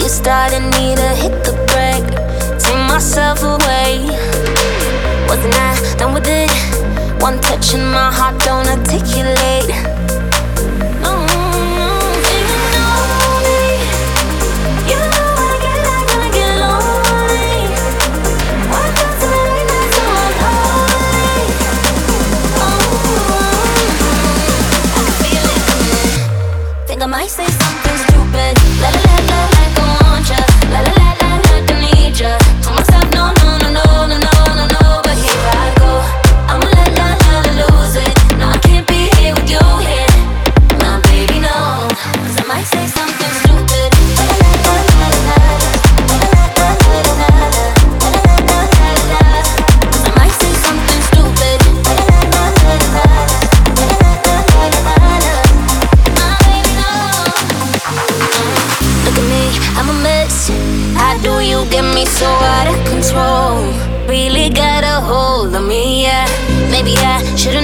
starting, need to hit the brake, take myself away. Wasn't I done with it? One touch and my heart don't articulate. No, no, you know me. You know I get lonely. Why can't I late nights so unholy? I can feel it. Think I might say something stupid. La la la la, like I want ya. La la la la, like I need ya. Told myself no, no, no, no, no, no, no, no. But here I go. I'ma let la la la lose it. No, I can't be here with you here. Nah, baby, no. 'Cause I might say something stupid. La la la la la la. La la la la la la. La la la la la la. 'Cause I might say something stupid. La la la la la la. La la la la la la. Nah, baby, no. Look at me, I'm a mess. How do you get me so out of control? Really got a hold of me, yeah. Maybe I should've